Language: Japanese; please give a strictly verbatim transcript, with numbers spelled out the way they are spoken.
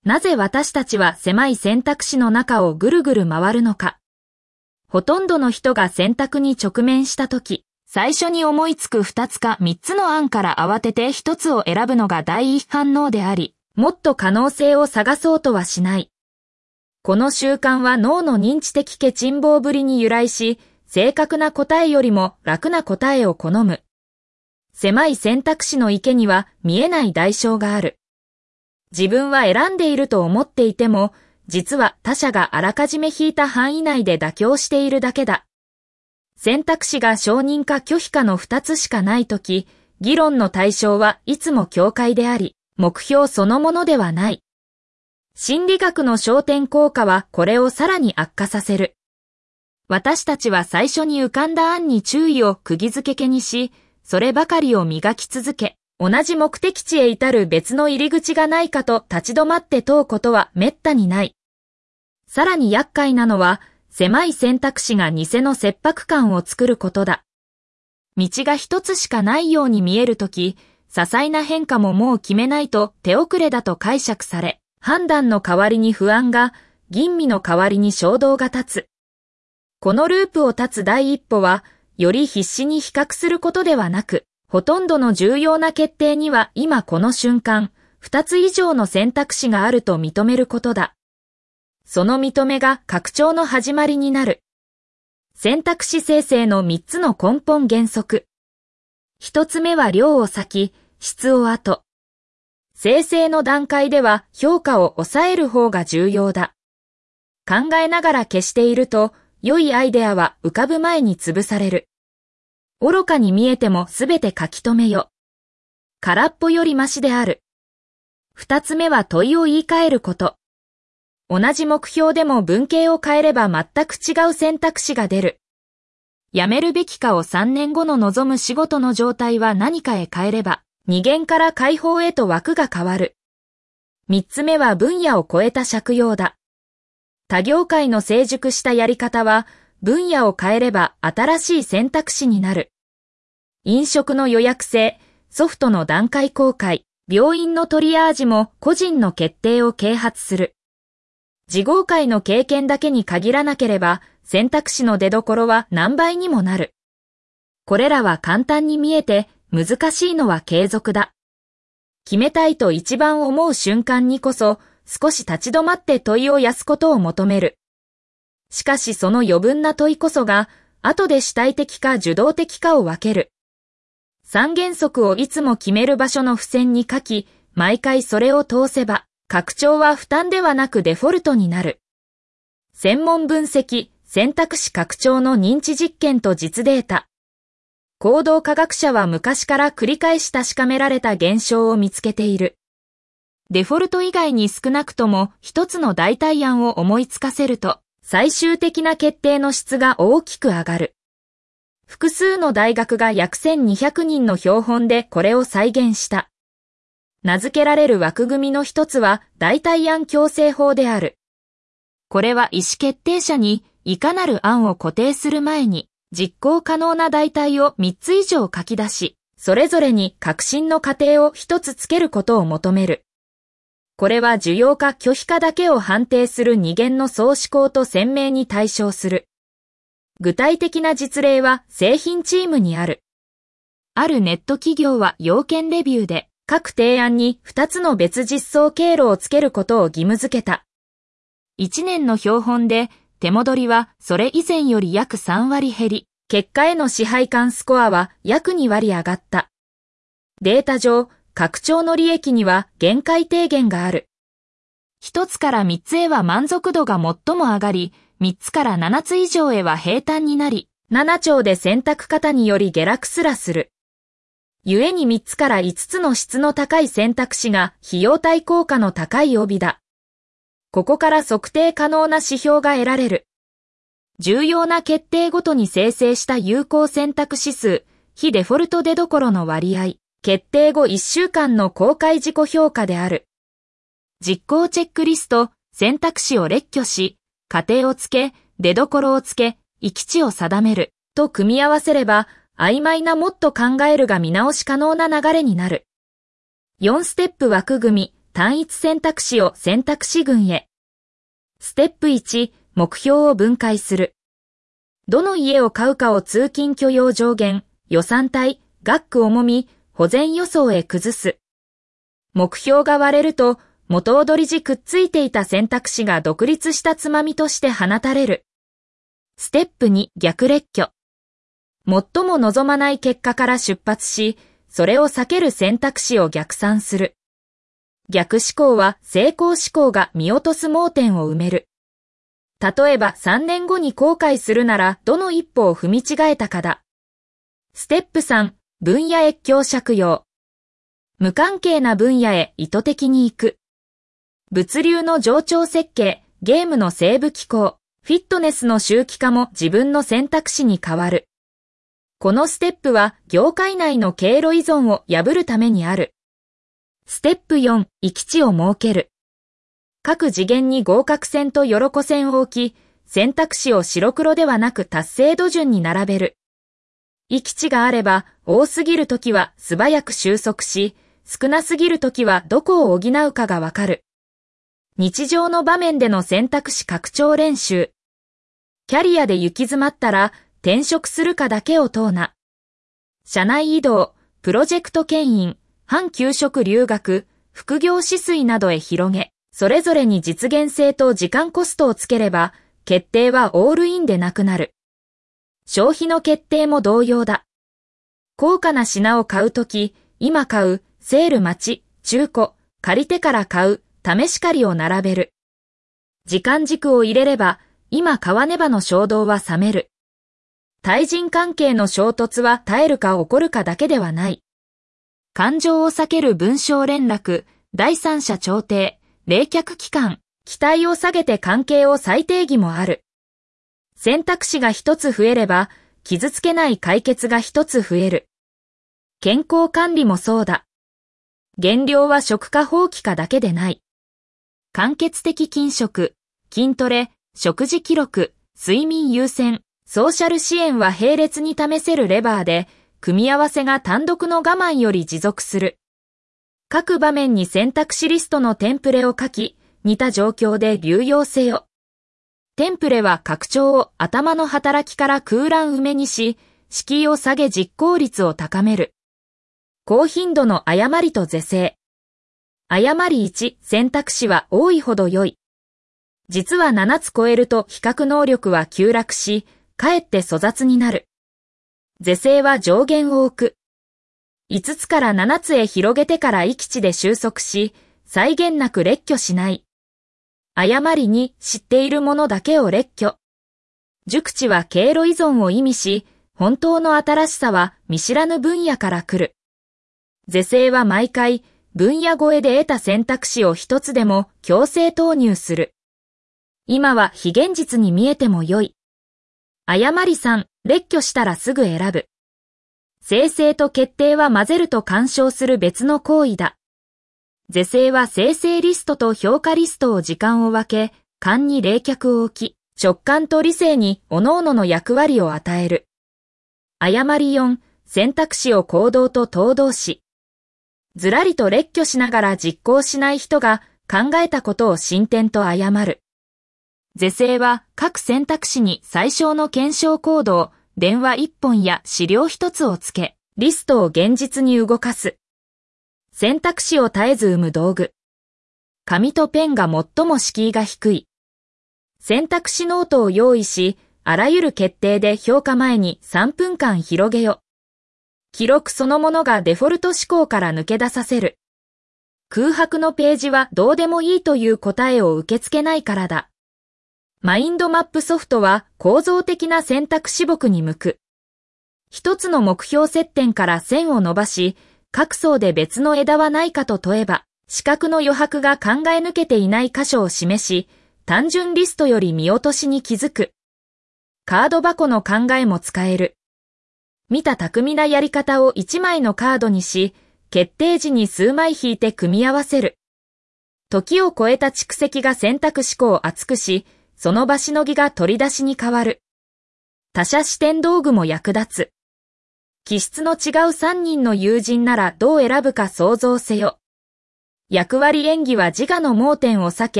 なぜ私たちは狭い選択肢の中をぐるぐる回るのか。ほとんどの人が選択に直面したとき、最初に思いつく二つか三つの案から慌てて一つを選ぶのが第一反応であり、もっと可能性を探そうとはしない。この習慣は脳の認知的欠乏ぶりに由来し、正確な答えよりも楽な答えを好む。狭い選択肢の池には見えない代償がある。自分は選んでいると思っていても、実は他者があらかじめ引いた範囲内で妥協しているだけだ。選択肢が承認か拒否かの二つしかないとき、議論の対象はいつも境界であり、目標そのものではない。心理学の焦点効果はこれをさらに悪化させる。私たちは最初に浮かんだ案に注意を釘付けけにし、そればかりを磨き続け、同じ目的地へ至る別の入り口がないかと立ち止まって問うことは滅多にない。さらに厄介なのは、狭い選択肢が偽の切迫感を作ることだ。道が一つしかないように見えるとき、些細な変化ももう決めないと手遅れだと解釈され、判断の代わりに不安が、吟味の代わりに衝動が立つ。このループを断つ第一歩は、より必死に比較することではなく、ほとんどの重要な決定には今この瞬間、二つ以上の選択肢があると認めることだ。その認めが拡張の始まりになる。選択肢生成の三つの根本原則。一つ目は量を先、質を後。生成の段階では評価を抑える方が重要だ。考えながら消していると、良いアイデアは浮かぶ前に潰される。愚かに見えてもすべて書き留めよ。空っぽよりましである。二つ目は問いを言い換えること。同じ目標でも文型を変えれば全く違う選択肢が出る。辞めるべきかをさんねんごの望む仕事の状態は何かへ変えれば、二元から解放へと枠が変わる。三つ目は分野を超えた借用だ。他業界の成熟したやり方は、分野を変えれば新しい選択肢になる。飲食の予約制、ソフトの段階公開、病院のトリアージも個人の決定を啓発する。事業界の経験だけに限らなければ、選択肢の出所は何倍にもなる。これらは簡単に見えて、難しいのは継続だ。決めたいと一番思う瞬間にこそ、少し立ち止まって問いを癒すことを求める。しかしその余分な問いこそが、後で主体的か受動的かを分ける。三原則をいつも決める場所の付箋に書き、毎回それを通せば、拡張は負担ではなくデフォルトになる。専門分析、選択肢拡張の認知実験と実データ。行動科学者は昔から繰り返し確かめられた現象を見つけている。デフォルト以外に少なくとも一つの代替案を思いつかせると、最終的な決定の質が大きく上がる。複数の大学が約せんにひゃくにんの標本でこれを再現した。名付けられる枠組みの一つは代替案強制法である。これは意思決定者にいかなる案を固定する前に実行可能な代替をみっつ以上書き出し、それぞれに革新の過程を一つつけることを求める。これは需要か拒否かだけを判定する二元の総思考と鮮明に対象する。具体的な実例は製品チームにある。あるネット企業は要件レビューで各提案にふたつの別実装経路をつけることを義務付けた。いちねんの標本で手戻りはそれ以前より約さんわり減り、結果への支配感スコアは約にわり上がった。データ上、拡張の利益には限界低減がある。ひとつからみっつへは満足度が最も上がり、みっつからななつ以上へは平坦になり、なな丁で選択方により下落すらする。故にみっつからいつつの質の高い選択肢が費用対効果の高い帯だ。ここから測定可能な指標が得られる。重要な決定ごとに生成した有効選択指数、非デフォルト出所の割合、決定後いっしゅうかんの公開自己評価である。実行チェックリスト、選択肢を列挙し、過程をつけ、出所をつけ、行き地を定める、と組み合わせれば、曖昧なもっと考えるが見直し可能な流れになる。よんステップ枠組み、 単一選択肢を選択肢群へ。ステップいち、目標を分解する。どの家を買うかを通勤許容上限、予算帯、額区重み、保全予想へ崩す。目標が割れると、元踊り時くっついていた選択肢が独立したつまみとして放たれる。ステップに、逆列挙。最も望まない結果から出発し、それを避ける選択肢を逆算する。逆思考は成功思考が見落とす盲点を埋める。例えばさんねんごに後悔するならどの一歩を踏み違えたかだ。ステップさん、分野越境借用。無関係な分野へ意図的に行く。物流の冗長設計、ゲームのセーブ機構、フィットネスの周期化も自分の選択肢に変わる。このステップは業界内の経路依存を破るためにある。ステップよん、閾値を設ける。各次元に合格線とよろこ線を置き、選択肢を白黒ではなく達成度順に並べる。閾値があれば、多すぎるときは素早く収束し、少なすぎるときはどこを補うかがわかる。日常の場面での選択肢拡張練習。キャリアで行き詰まったら、転職するかだけを問うな。社内移動、プロジェクト牽引、半休職留学、副業止水などへ広げ、それぞれに実現性と時間コストをつければ、決定はオールインでなくなる。消費の決定も同様だ。高価な品を買うとき、今買う、セール待ち、中古、借りてから買う、試し借りを並べる。時間軸を入れれば、今買わねばの衝動は冷める。対人関係の衝突は絶えるか起こるかだけではない。感情を避ける文章連絡、第三者調停、冷却期間、期待を下げて関係を再定義もある。選択肢が一つ増えれば、傷つけない解決が一つ増える。健康管理もそうだ。減量は食か放棄かだけでない。間欠的禁食、筋トレ、食事記録、睡眠優先、ソーシャル支援は並列に試せるレバーで、組み合わせが単独の我慢より持続する。各場面に選択肢リストのテンプレを書き、似た状況で流用せよ。テンプレは拡張を頭の働きから空欄埋めにし、敷居を下げ実行率を高める。高頻度の誤りと是正。誤りいち、選択肢は多いほど良い。実はななつ超えると比較能力は急落し、かえって粗雑になる。是正は上限を置く。いつつからななつへ広げてから閾値で収束し、際限なく列挙しない。誤りに知っているものだけを列挙。熟知は経路依存を意味し、本当の新しさは見知らぬ分野から来る。是正は毎回、分野超えで得た選択肢を一つでも強制投入する。今は非現実に見えても良い。誤りさん、列挙したらすぐ選ぶ。生成と決定は混ぜると干渉する別の行為だ。是正は生成リストと評価リストを時間を分け、勘に冷却を置き、直感と理性に各々の役割を与える。誤りよん、選択肢を行動と統動し。ずらりと列挙しながら実行しない人が考えたことを進展と誤る。是正は各選択肢に最小の検証コードを電話いっぽんや資料ひとつをつけ、リストを現実に動かす。選択肢を絶えず生む道具。紙とペンが最も敷居が低い。選択肢ノートを用意し、あらゆる決定で評価前にさんぷんかん広げよ。記録そのものがデフォルト思考から抜け出させる。空白のページはどうでもいいという答えを受け付けないからだ。マインドマップソフトは構造的な選択肢木に向く。一つの目標接点から線を伸ばし、各層で別の枝はないかと問えば、視覚の余白が考え抜けていない箇所を示し、単純リストより見落としに気づく。カード箱の考えも使える。見た巧みなやり方をいちまいのカードにし、決定時に数枚引いて組み合わせる。時を超えた蓄積が選択思考を厚くし、その場しのぎが取り出しに変わる。他者視点道具も役立つ。気質の違うさんにんの友人ならどう選ぶか想像せよ。 役割演技は自我の盲点を避け、